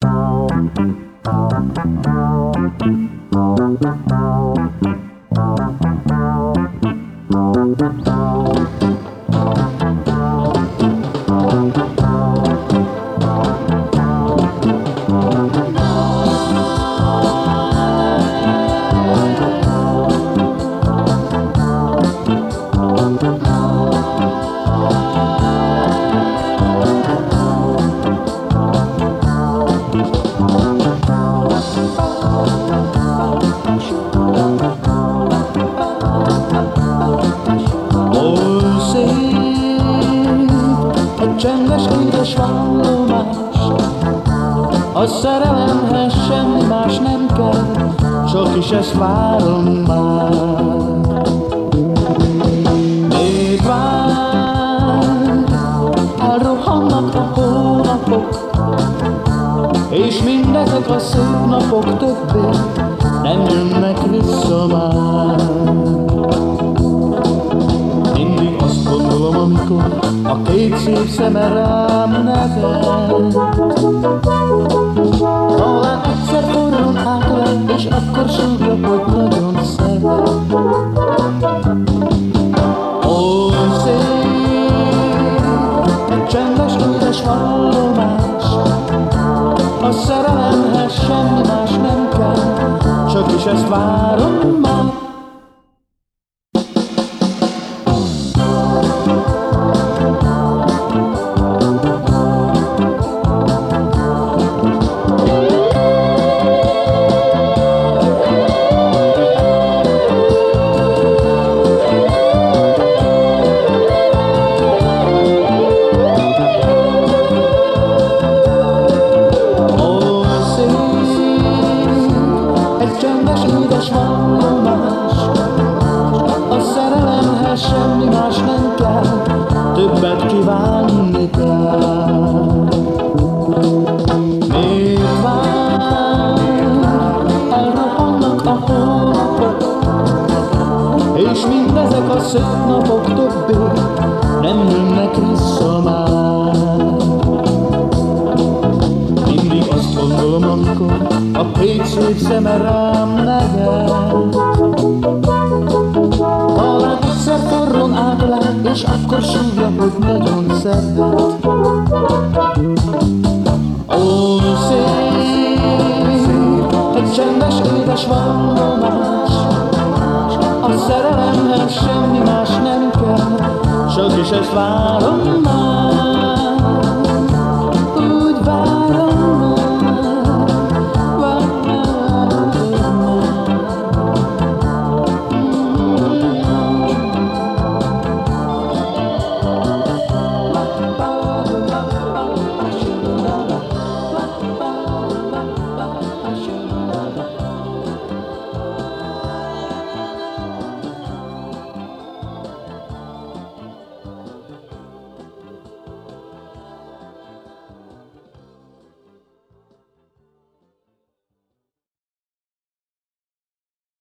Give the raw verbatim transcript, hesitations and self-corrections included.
Csendes édes vallomás, a szerelemhez semmi más nem kell, csak is ezt várom már. Még vár, elrohannak a hónapok, és mindezek a szép napok többé nem jönnek vissza már. Mindig azt gondolom, amikor a két szép szeme rám nevel, talán egyszer forron átölel, és akkor súgja, hogy nagyon szeret. Ó, szép, egy csendes, édes vallomás, a szerelemhez semmi más nem kell, csak is ezt várom már. Semmi más nem kell, többet kívánni kell. Még vár, elrohannak a hónapok, és mindezek a szép napok többé nem jönnek vissza már. Mindig azt gondolom, amikor a két szép szeme rám nevel, talán egyszer forron átölel, és akkor súgja, hogy nagyon szeret. Ó, szép, egy csendes, édes vallomás, a szerelemhez semmi más nem kell, csak is ezt várom.